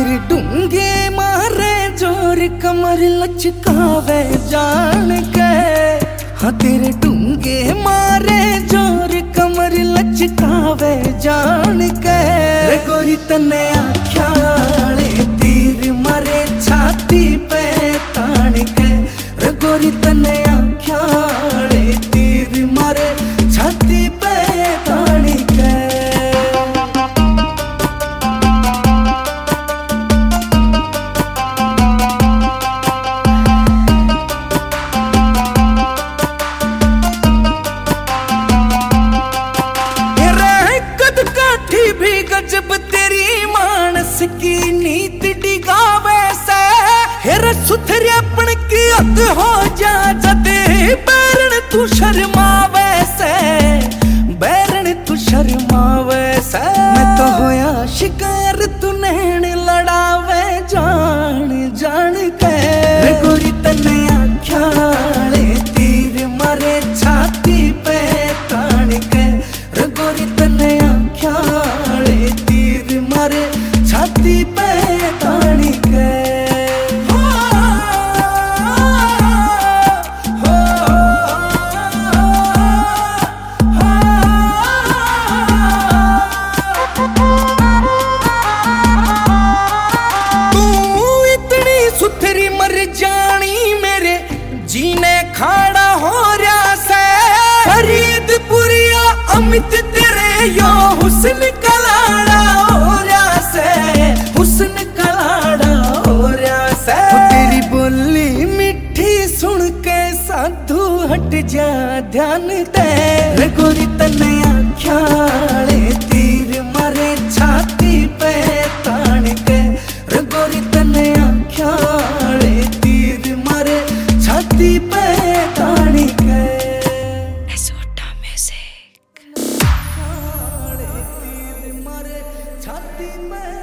तीर डूंगे मारे जोर कमर लचकावे जान के। हाँ तेरे डूंगे मारे जोर कमर लचकावे जान के। रे गोरी तने आख्याले तीर मारे छाती पे तान के। रे गोरी तने आख्याले तीर मारे छाती पे तान के। भी गजब तेरी मानस की नीत डिगावे से। हेरे सुथरेपन की हद हो जा जदे बैरन तू शर्मावे से। बैरन तू शर्मावे से। मैं तो होया शिकार तू नैन लड़ावे जान जान के। रे गोरी तने आख्याले तीर मारे छाती पे तान के। रे गोरी तने आख्याले तीर मारे छाती पे तान के। सुथरी मर जानी मेरे जीने खाड़ा हो रहा से। फरीदपुरिया अमित तेरे यो हुस्न कलाड़ा हो रहा से। हुस्न कलाड़ा हो रहा से। तेरी बोली मिठी सुन के साधु हट जा ध्यान दे। रे गोरी तने आख्याले तीर मारे छाती पे तान के। रे गोरी तने आख्याले तीर मारे छाती पे तान के। एसोटा म्यूजिक। तीर मारे छाती पे।